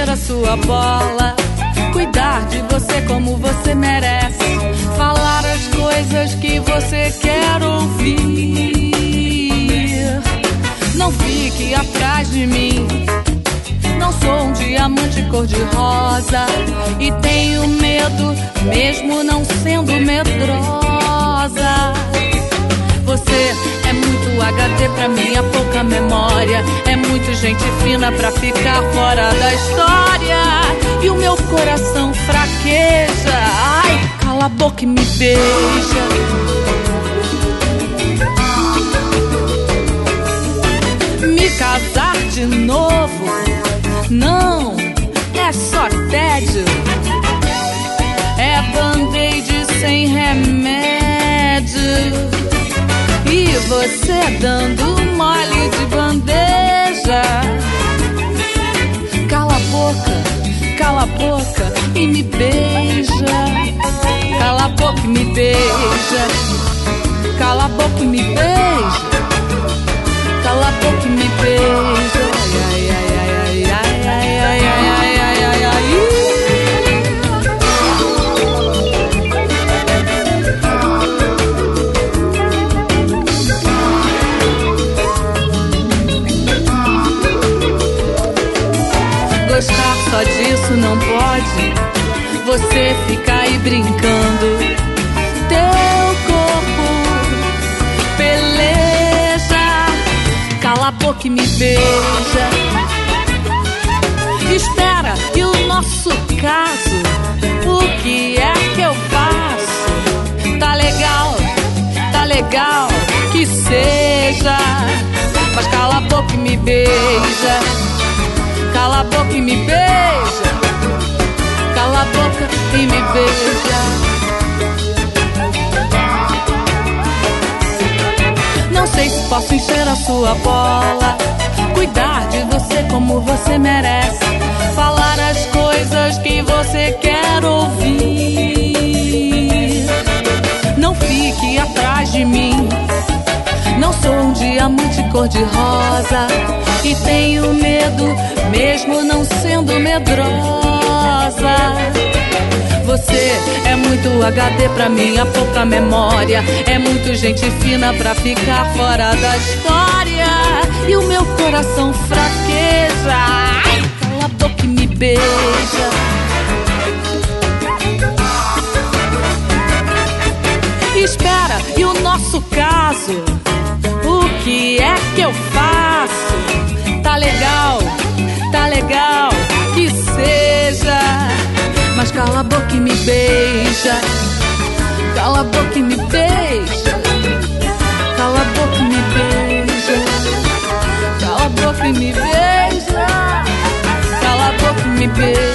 encher a sua bola, cuidar de você como você merece, falar as coisas que você quer ouvir. Não fique atrás de mim, não sou um diamante cor-de-rosa e tenho medo, mesmo não sendo medrosa. Você é muito HD pra minha pouca memória, é muito gente fina pra ficar fora da história. E o meu coração fraqueja, ai, cala a boca e me beija. Me casar de novo, não, é só tédio, é band-aid sem remédio. E você dando mole de bandeja. Cala a boca e me beija. Cala a boca e me beija. Cala a boca e me beija. Cala a boca e me beija. Ai, ai, ai, ai, ai, ai, ai, ai, ai, ai, ai. Gostar só disso não pode, você fica aí brincando. Teu corpo peleja. Cala a boca e me beija. Espera, e o nosso caso? O que é que eu faço? Tá legal que seja, mas cala a boca e me beija. Cala a boca e me beija. Cala a boca e me beija. Não sei se posso encher a sua bola, cuidar de você como você merece, falar as coisas que você quer ouvir. Não fique atrás de mim, não sou um diamante cor-de-rosa e tenho medo, mesmo não sendo medrosa. Você é muito HD pra minha pouca memória, é muito gente fina pra ficar fora da história. E o meu coração fraqueja. Ai, cala a boca e me beija. Espera, e o nosso caso? O que é que eu faço? Tá legal que seja, mas cala a boca e me beija. Cala a boca e me beija. Cala a boca e me beija. Cala a boca e me beija. Cala a boca e me beija.